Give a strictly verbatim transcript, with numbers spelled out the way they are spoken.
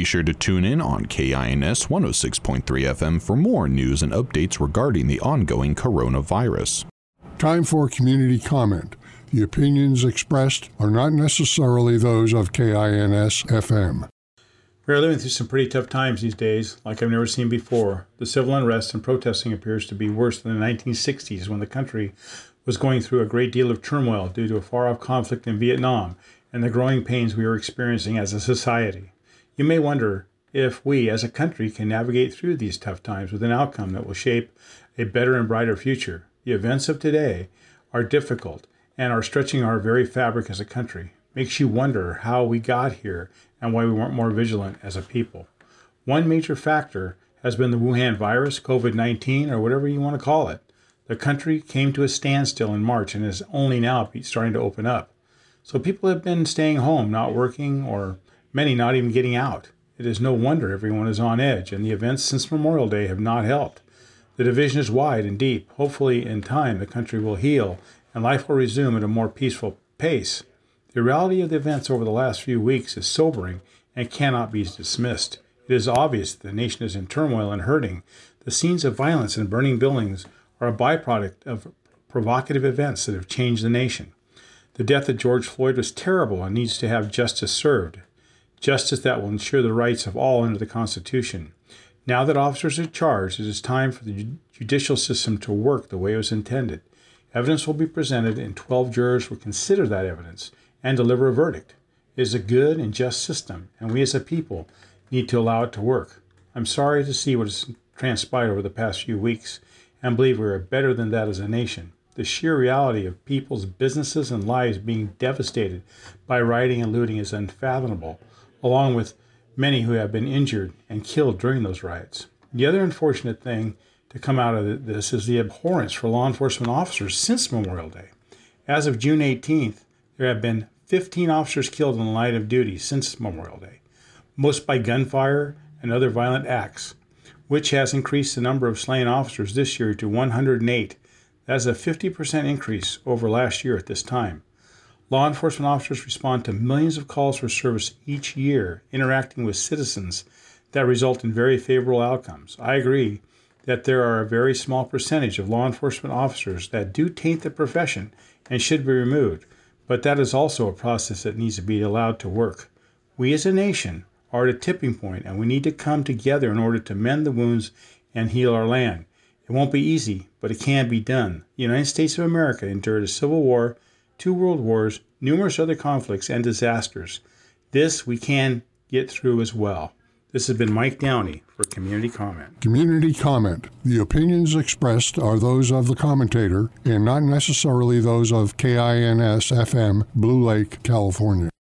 sure to tune in on K I N S one oh six point three F M for more news and updates regarding the ongoing coronavirus. Time for community comment. The opinions expressed are not necessarily those of K I N S F M. We're living through some pretty tough times these days, like I've never seen before. The civil unrest and protesting appears to be worse than the nineteen sixties, when the country was going through a great deal of turmoil due to a far-off conflict in Vietnam and the growing pains we are experiencing as a society. You may wonder if we, as a country, can navigate through these tough times with an outcome that will shape a better and brighter future. The events of today are difficult and are stretching our very fabric as a country. Makes you wonder how we got here and why we weren't more vigilant as a people. One major factor has been the Wuhan virus, COVID nineteen, or whatever you want to call it. The country came to a standstill in March and is only now starting to open up. So people have been staying home, not working, or many not even getting out. It is no wonder everyone is on edge, and the events since Memorial Day have not helped. The division is wide and deep. Hopefully, in time, the country will heal and life will resume at a more peaceful pace. The reality of the events over the last few weeks is sobering and cannot be dismissed. It is obvious that the nation is in turmoil and hurting. The scenes of violence and burning buildings are a byproduct of provocative events that have changed the nation. The death of George Floyd was terrible and needs to have justice served. Justice that will ensure the rights of all under the Constitution. Now that officers are charged, it is time for the judicial system to work the way it was intended. Evidence will be presented and twelve jurors will consider that evidence and deliver a verdict. It is a good and just system, and we as a people need to allow it to work. I'm sorry to see what has transpired over the past few weeks and believe we are better than that as a nation. The sheer reality of people's businesses and lives being devastated by rioting and looting is unfathomable, along with many who have been injured and killed during those riots. The other unfortunate thing to come out of this is the abhorrence for law enforcement officers since Memorial Day. As of June eighteenth, there have been fifteen officers killed in the line of duty since Memorial Day, most by gunfire and other violent acts, which has increased the number of slain officers this year to one hundred eight. That is a fifty percent increase over last year at this time. Law enforcement officers respond to millions of calls for service each year, interacting with citizens that result in very favorable outcomes. I agree that there are a very small percentage of law enforcement officers that do taint the profession and should be removed, but that is also a process that needs to be allowed to work. We as a nation are at a tipping point, and we need to come together in order to mend the wounds and heal our land. It won't be easy, but it can be done. The United States of America endured a civil war, two world wars, numerous other conflicts, and disasters. This we can get through as well. This has been Mike Downey for Community Comment. Community Comment. The opinions expressed are those of the commentator and not necessarily those of K I N S F M, Blue Lake, California.